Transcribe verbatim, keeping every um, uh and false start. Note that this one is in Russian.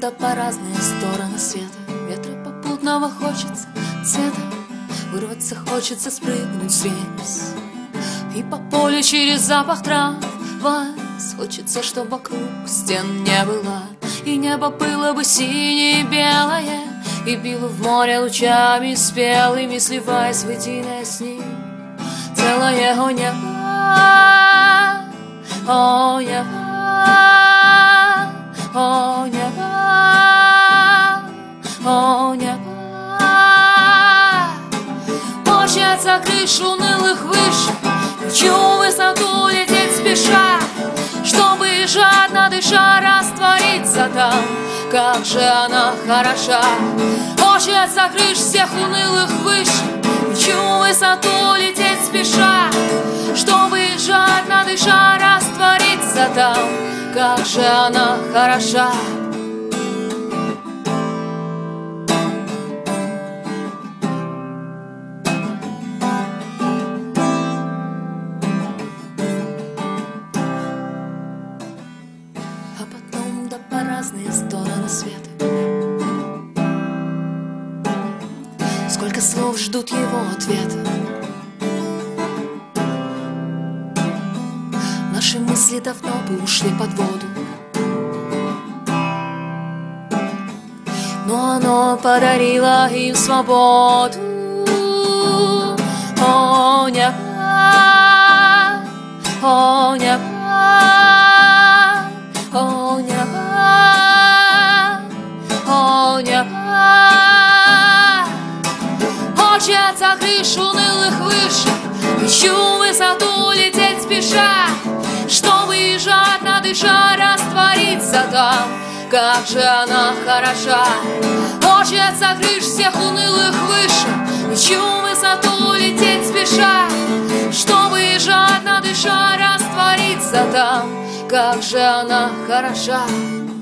да по разные стороны света. Ветра попутного хочется цвета, вырваться хочется, спрыгнуть с рельс. И по полю через запах трав вальс. Хочется, чтоб вокруг стен не было, и небо было бы синее и белое, и било в море лучами спелыми, сливаясь в единое с ним целое. О небо, о небо, о небо, о небо. Хочется крыш унылых выше, чью высоту лететь спеша, чтобы жадно дыша раствориться там. Как же она хороша! Хочется крыш всех унылых выше, чью высоту лететь спеша, чтобы жадно дыша раствориться там. Как же она хороша! А потом да по разные стороны света. Сколько слов ждут его ответа. Наши мысли давно бы ушли под воду, но оно подарило им свободу. О небо, о небо, о небо, о небо. Хочется крыш унылых выше, и чью высоту лететь спеша, чтобы жадно дыша раствориться там. Как же она хороша! Хочется крыш всех унылых выше, и чью высоту лететь спеша, чтобы жадно дыша раствориться там. Как же она хороша!